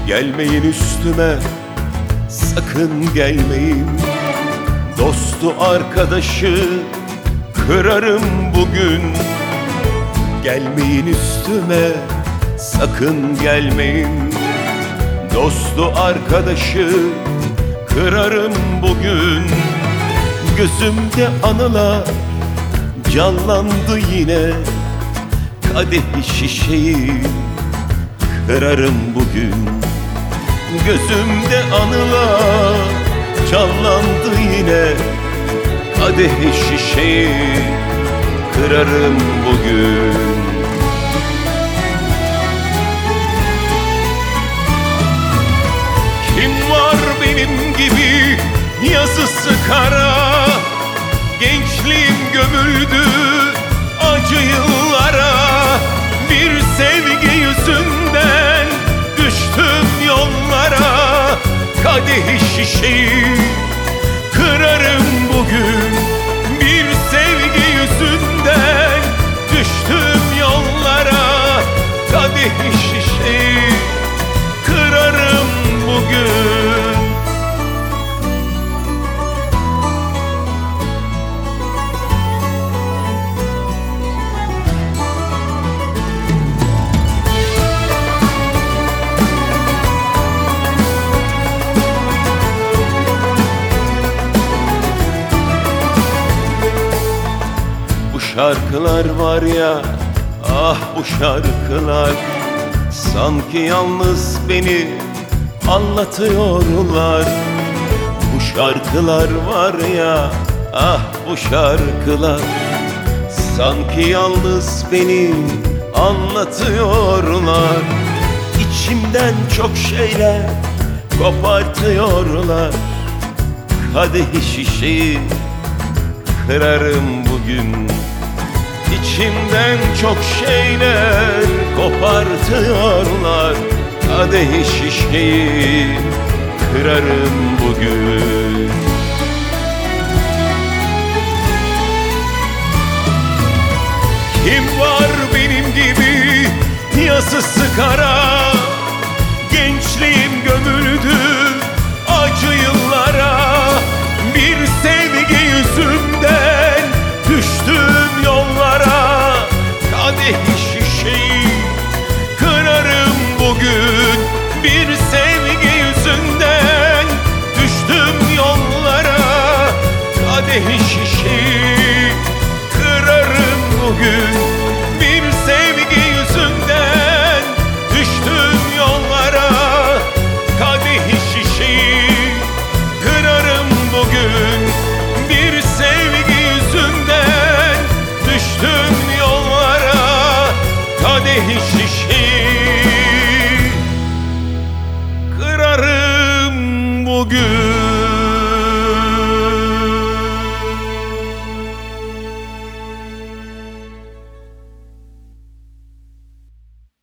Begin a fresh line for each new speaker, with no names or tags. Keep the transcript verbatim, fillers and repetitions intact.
Gelmeyin üstüme, sakın gelmeyin. Dostu arkadaşı kırarım bugün. Gelmeyin üstüme, sakın gelmeyin. Dostu arkadaşı kırarım bugün. Gözümde anılar canlandı yine. Kadehi şişeyi kırarım bugün. Gözümde anılar canlandı yine. Kadehi şişeyi kırarım bugün. Kim var benim gibi yazısı kara? Gençliğim gömüldü acı yıllara. Bir sevgi yüzünden düştüm yollara. Kadehi şişeyi kırarım bugün. Bir sevgi yüzünden düştüm yollara. Kadehi şişeyi kırarım bugün. Bu şarkılar var ya, ah bu şarkılar, sanki yalnız beni anlatıyorlar. Bu şarkılar var ya, ah bu şarkılar, sanki yalnız beni anlatıyorlar. İçimden çok şeyler kopartıyorlar. Kadehi şişeyi kırarım bugün. İçimden çok şeyler kopartıyorlar. Kadehi şişeyi kırarım bugün. Kim var benim gibi yazısı kara? Gençliğim gömüldü acı yıllara. Bir sevgi yüzünden düştüm yollara. Kadehi şişeyi kırarım bugün. Bir sevgi yüzünden düştüm yollara. Kadehi şişeyi